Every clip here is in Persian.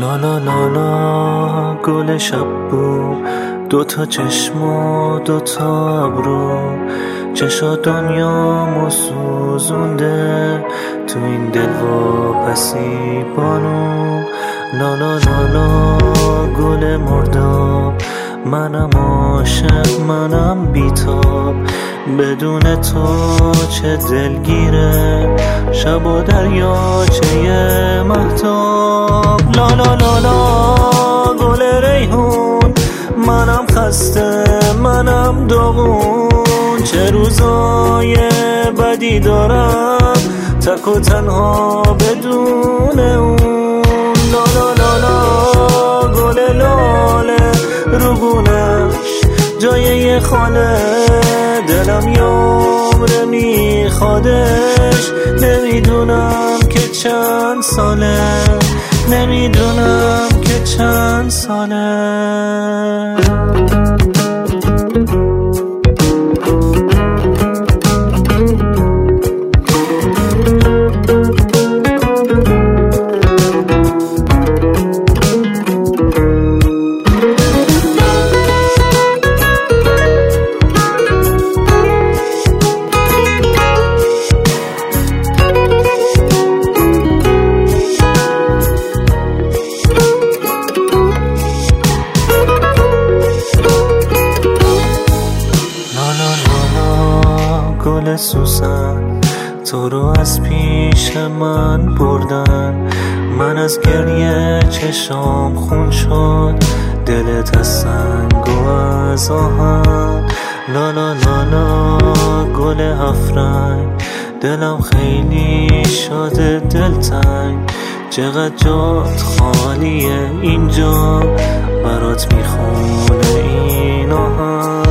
لا لا لا لا گل شب بو، دوتا چشم و دوتا ابرو، چشا دنیامو سوزونده تو این دل واپسی بانو. لا لا لا لا گل مرداب، منم عاشق منم بیتاب، بدون تو چه دلگیره شب و دریاچه مهتاب. لا لا لا لا گل ریحون، منم خسته منم داغون، چه روزای بدی دارم تک و تنها بدون اون. لا لا لا لا گل لاله روگونش جای یه خاله، دلم یه عمره میخوادش، نمیدونم که چند ساله، نمیدونم که چند ساله. گل سوسن تو رو از پیش من بردن، من از گریه چشام خون شد، دلت از سنگ و از آهن. لا لا لا لا گل هفرنگ، دلم خیلی شده دلتنگ، چقدر جات خالیه اینجا، برات میخونه این آهنگ.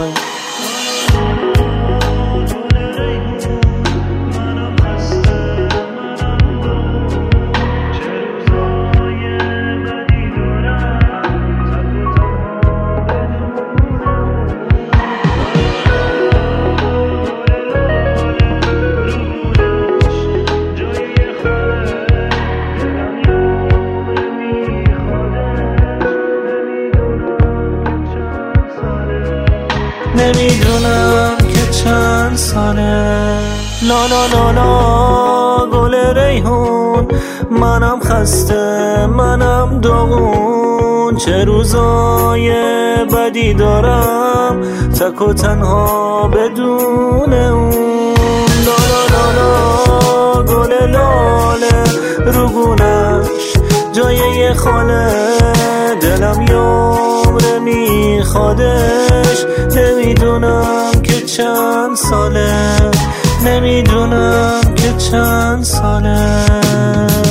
نمیدونم که چند ساله. لا لا لا لا گل ریحون، منم خسته منم داغون، چه روزای بدی دارم تک و تنها بدون اون. لا لا لا لا گل لاله روگونش جای یه خاله، دلم یه عمره میخوادش، نمیدونم که چند ساله، نمیدونم که چند ساله.